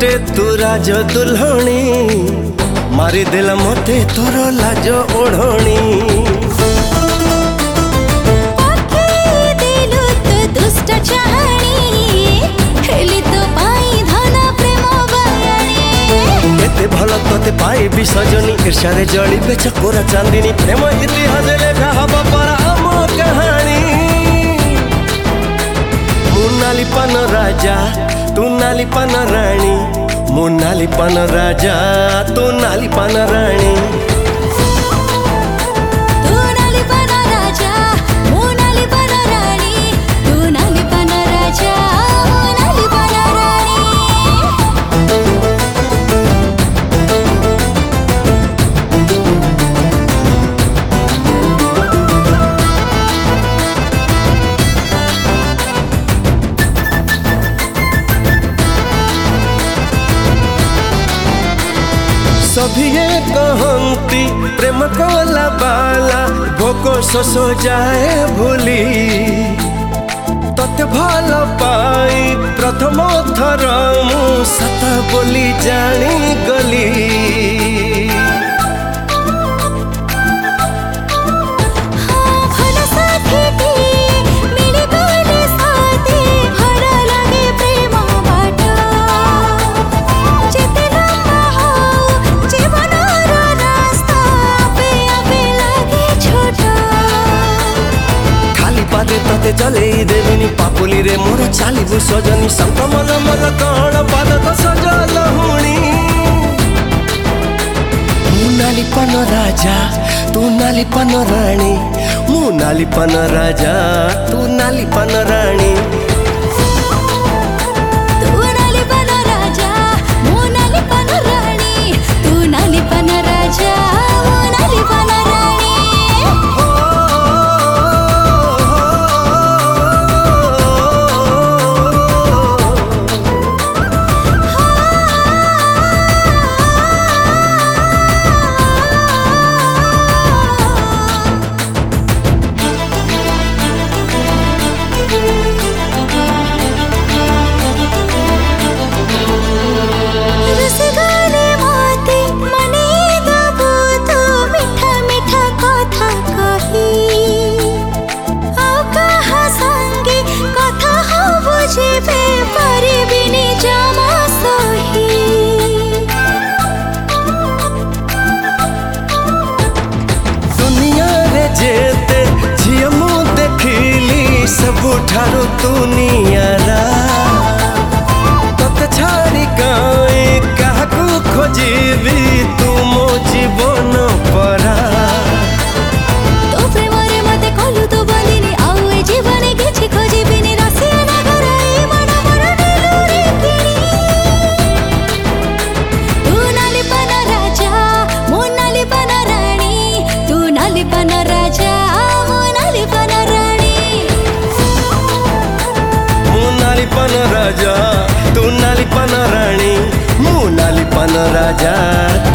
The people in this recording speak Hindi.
पटे तू राज दुल्हनी मारी देला मते तोर लाज ओढ़नी। भल तोते पाई विसर्जनी ईर्ष्या जली बेच कोरा चांदिनी प्रेम इतिहास लेखा हब पर आम कहानी। मुनाली पान राजा तू नाली पान रानी, मुनाली पान राजा तू नाली पान रानी। सभी कहती प्रेम कला बाला भोग शोष जाए भूली। तते भल पाई प्रथम थर मु सत बोली जानी गली। तते चले देविनी पापुली रे मोर चालिबु सजनी संकमल मल कण पाद तो सजल हुणी। मुनाली पान राजा तू नाली पान रानी, मुनाली पान राजा तू नाली पान रानी। सबुठारु तू नियारा तते छाड़ी गाए काहाकू खोजिबी तू मो जीवन परा। तो प्रेम रे मते कहलु तो बोलिनी आउ ए जीवन किछि खोजिबिनी रसिया ना कराई मन मोर दिलुरी किनी। तू नाली पान राजा मो नाली पान रानी, तू नाली पान राजा मो नाली पान रानी। मुनाली पान राजा तू नाली पान रानी, मुनाली पान राजा।